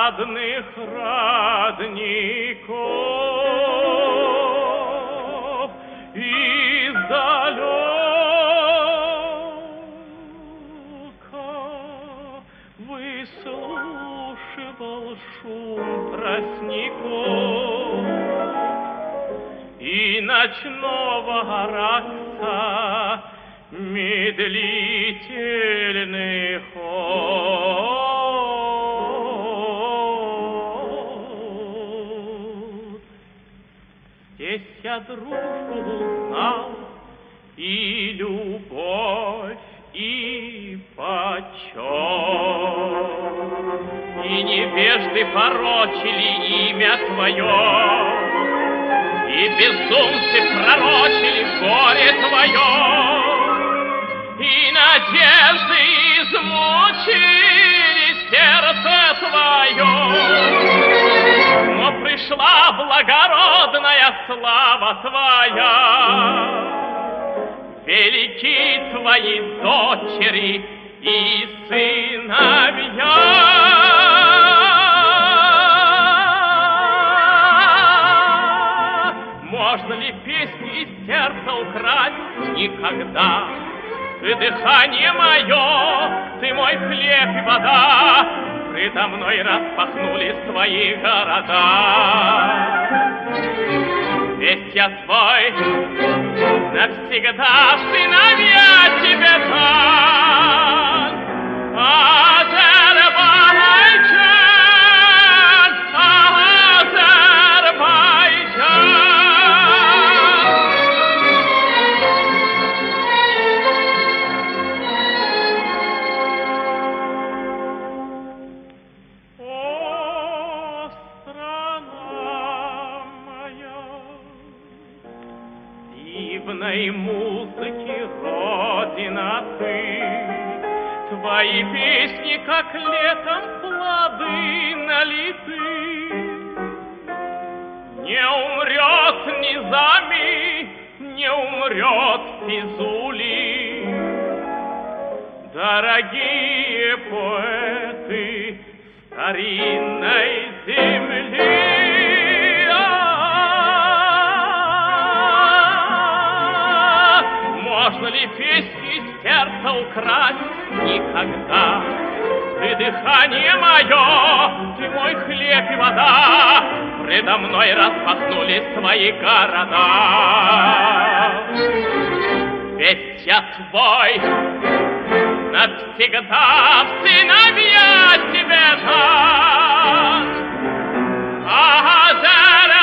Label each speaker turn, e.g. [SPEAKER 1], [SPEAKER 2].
[SPEAKER 1] родных родников издалека выслушивал шум тростников и ночного ракса медлительный ход. Здесь я дружбу узнал, и любовь, и почет, и невежды порочили имя твое, и безумцы пророчили горе твое, и надежды измучили сердце твое. Но пришла благородная слава твоя, велики твои дочери и сыновья. Можно ли песню из сердца украсть? Никогда. Ты дыхание мое, ты мой хлеб и вода, предо мной распахнули свои города. Весь я твой, навсегда в сыновья тебе дан. Азербайджан, Азербайджан. Дивной музыки родина ты, твои песни, как летом плоды налиты. Не умрет Низами, не умрет Физули, дорогие поэты старинной земли. Можно ли песню из сердца украсть? Никогда. Ты дыхание мое, ты мой хлеб и вода, предо мной распахнули свои города. Ведь я твой, навсегда в сыновья тебе дан. Азербайджан.